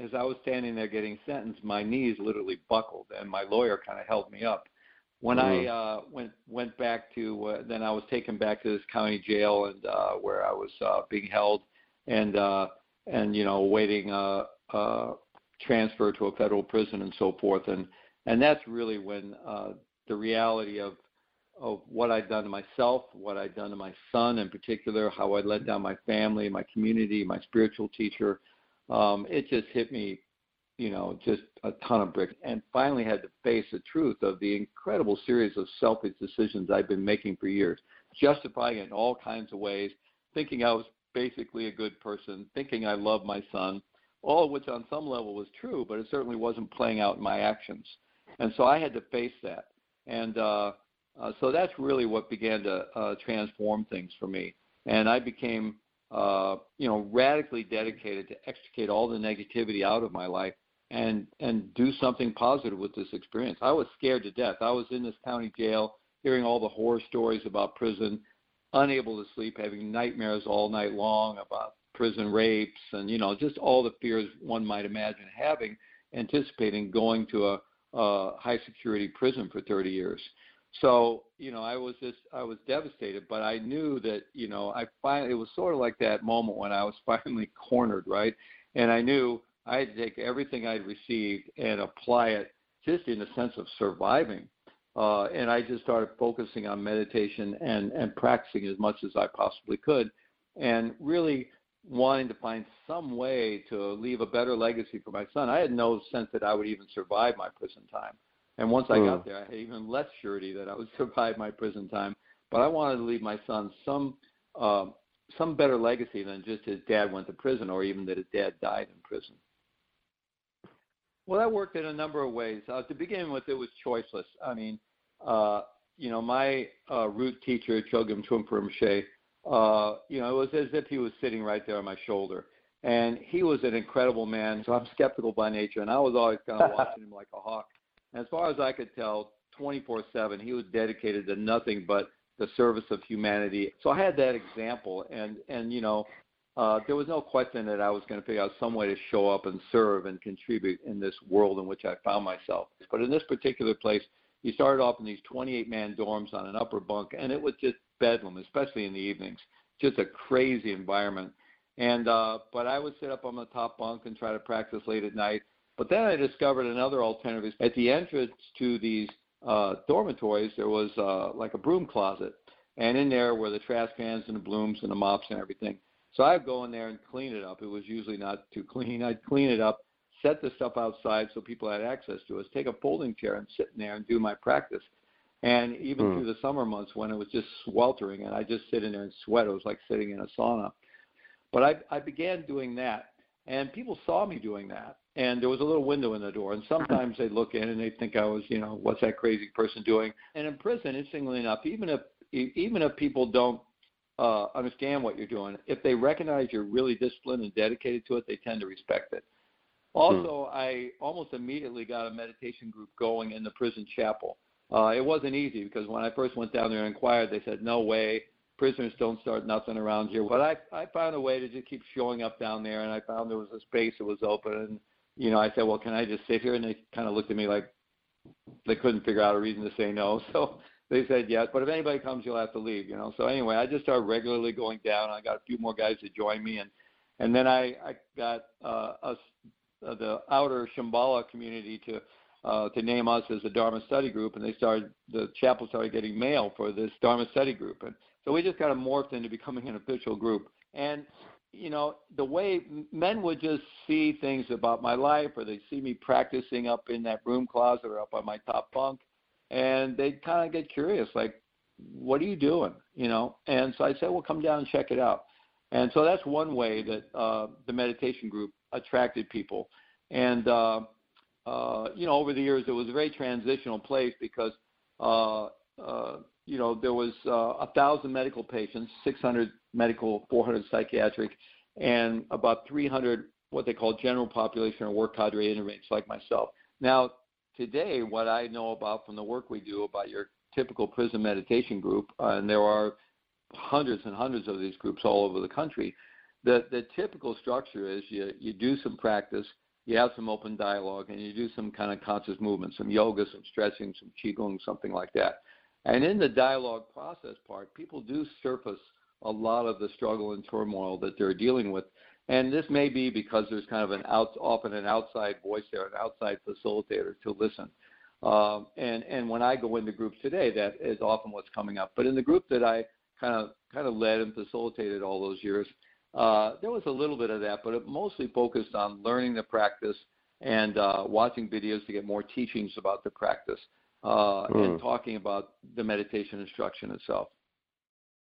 as I was standing there getting sentenced, my knees literally buckled, and my lawyer kind of held me up. When I went back to, then I was taken back to this county jail, and where I was being held, and awaiting transfer to a federal prison and so forth, and that's really when the reality of what I'd done to myself, what I'd done to my son in particular, how I let down my family, my community, my spiritual teacher, it just hit me, just a ton of bricks, and finally had to face the truth of the incredible series of selfish decisions I've been making for years, justifying it in all kinds of ways, thinking I was basically a good person, thinking I loved my son, all of which on some level was true, but it certainly wasn't playing out in my actions. And so I had to face that. And so that's really what began to transform things for me. And I became, radically dedicated to extricate all the negativity out of my life and do something positive with this experience. I was scared to death. I was in this county jail, hearing all the horror stories about prison, unable to sleep, having nightmares all night long about prison rapes and, just all the fears one might imagine having, anticipating going to a high-security prison for 30 years. So, I was devastated, but I knew that, it was sort of like that moment when I was finally cornered, right? And I knew I had to take everything I'd received and apply it just in a sense of surviving. And I just started focusing on meditation and practicing as much as I possibly could, and really wanting to find some way to leave a better legacy for my son. I had no sense that I would even survive my prison time. And once I got there, I had even less surety that I would survive my prison time. But I wanted to leave my son some better legacy than just his dad went to prison, or even that his dad died in prison. Well, that worked in a number of ways. To begin with, it was choiceless. I mean, my root teacher, Chogyam Trungpa Rinpoche, it was as if he was sitting right there on my shoulder. And he was an incredible man, so I'm skeptical by nature, and I was always kind of watching him like a hawk. And as far as I could tell, 24/7, he was dedicated to nothing but the service of humanity. So I had that example, and there was no question that I was going to figure out some way to show up and serve and contribute in this world in which I found myself. But in this particular place, you started off in these 28-man dorms on an upper bunk, and it was just bedlam, especially in the evenings, just a crazy environment. And but I would sit up on the top bunk and try to practice late at night. But then I discovered another alternative. At the entrance to these dormitories, there was like a broom closet, and in there were the trash cans and the brooms and the mops and everything. So I'd go in there and clean it up. It was usually not too clean. I'd clean it up, set the stuff outside so people had access to it, take a folding chair and sit in there and do my practice. And even through the summer months when it was just sweltering and I just sit in there and sweat, it was like sitting in a sauna. But I began doing that, and people saw me doing that. And there was a little window in the door, and sometimes they'd look in and they'd think I was, what's that crazy person doing? And in prison, interestingly enough, even if people don't understand what you're doing, if they recognize you're really disciplined and dedicated to it, they tend to respect it. Also, I almost immediately got a meditation group going in the prison chapel. It wasn't easy because when I first went down there and inquired, they said, no way, prisoners don't start nothing around here. But I found a way to just keep showing up down there, and I found there was a space that was open. And, I said, well, can I just sit here? And they kind of looked at me like they couldn't figure out a reason to say no. So they said yes, but if anybody comes, you'll have to leave, So anyway, I just started regularly going down. I got a few more guys to join me, and then I got the outer Shambhala community to name us as a Dharma study group, and the chapel started getting mail for this Dharma study group, and so we just kind of morphed into becoming an official group. And the way men would just see things about my life, or they'd see me practicing up in that broom closet or up on my top bunk, and they'd kind of get curious, like, what are you doing? And so I said, well, come down and check it out. And so that's one way that the meditation group attracted people. And over the years, it was a very transitional place because, there was 1,000 medical patients, 600 medical, 400 psychiatric, and about 300 what they call general population or work cadre inmates like myself. Now, today, what I know about from the work we do about your typical prison meditation group, and there are hundreds and hundreds of these groups all over the country, the typical structure is you do some practice, you have some open dialogue, and you do some kind of conscious movement, some yoga, some stretching, some qigong, something like that. And in the dialogue process part, people do surface a lot of the struggle and turmoil that they're dealing with. And this may be because there's kind of often an outside voice there, an outside facilitator to listen. And when I go into groups today, that is often what's coming up. But in the group that I kind of led and facilitated all those years, there was a little bit of that, but it mostly focused on learning the practice and watching videos to get more teachings about the practice and talking about the meditation instruction itself.